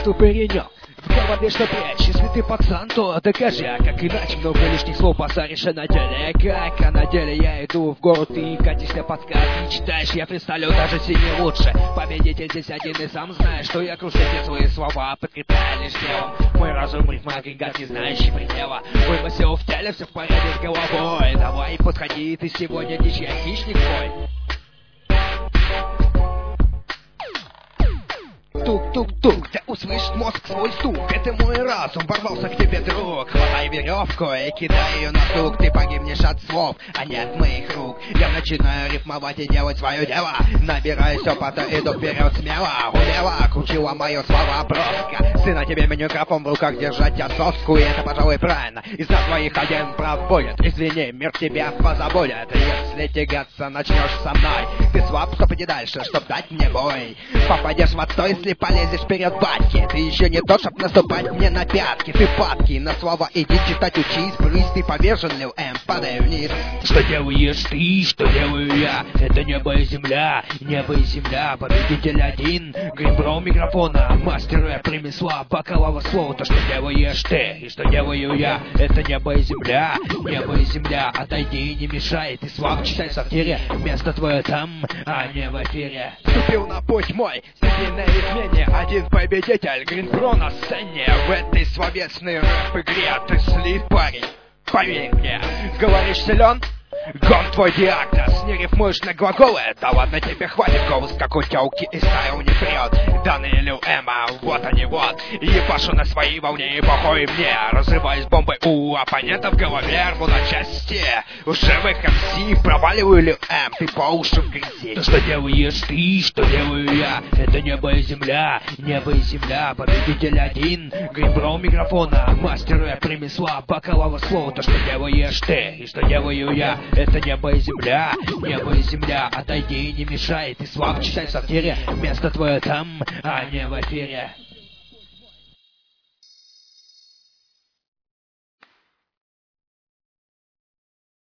что паренек в голове что прячь. Если ты пацан, то докажи, а как иначе? Много лишних слов посаришь на деле. Как, а на деле я иду в город, ты катишься подкаст не читаешь. Я представлю даже синий лучше. Победитель здесь один и сам знаешь, что я крушу все свои слова, подкрепляя лишь делом. Мой разум рифма агрегат, не знающий предела. Вымысел в теле, все в порядке с головой. Давай подходи, ты сегодня ничья хищник твой. Тук-тук-тук, ты услышишь мозг свой стук. Это мой разум, ворвался к тебе, друг. Хватай веревку и кидай ее на стук. Ты погибнешь от слов, а не от моих рук. Я начинаю рифмовать и делать свое дело. Набираюсь опыта, иду вперед смело. Умело крутила мои слова броска. Сын, на тебе микрофон в руках держать я соску. И это, пожалуй, правильно. Из-за твоих один проводит. Извини, мир тебя позабудет. Если тягаться начнешь со мной, ты слаб, чтоб иди дальше, чтоб дать мне бой. Попадешь в отстой, если полезешь вперед, батьки. Ты еще не тот, чтоб наступать мне на пятки. Ты падки на слова, иди читать, учись. Брысь, ты повержен, Лил М, падай вниз. Что делаешь ты, что делаю я? Это небо и земля, победитель один. Гринброу микрофона, мастер рэп ремесла, бакалавр слова. То, что делаешь ты и что делаю я? Это небо и земля, отойди и не мешай. Ты слаб, читай в сортире, место твое там, а не в эфире. Вступил на путь мой, сильный измене, один победитель, Гринброу на сцене. В этой словесной рэп-игре ты слит, парень, поверь мне. Говоришь, силен? Гон твой диагноз, не рифмуешь на глаголы. Да ладно, тебе хватит, голос как у тёлки и стайл не прет. Данные Лил Эма, вот они вот. Ебашу на своей волне и похуй мне. Разрываюсь бомбой у оппонента в голове, рву на части. У живых МС проваливаю Лил Эм, ты по уши в грязи. Что делаешь ты, что делаю я? Это небо и земля, победитель один. Гринброу микрофона, мастер рэп ремесла, бакалавр слова. То, что делаешь ты и что делаю я? Это небо и земля, отойди и не мешай. Ты слаб, читай в сортире, место твое там, а не в эфире.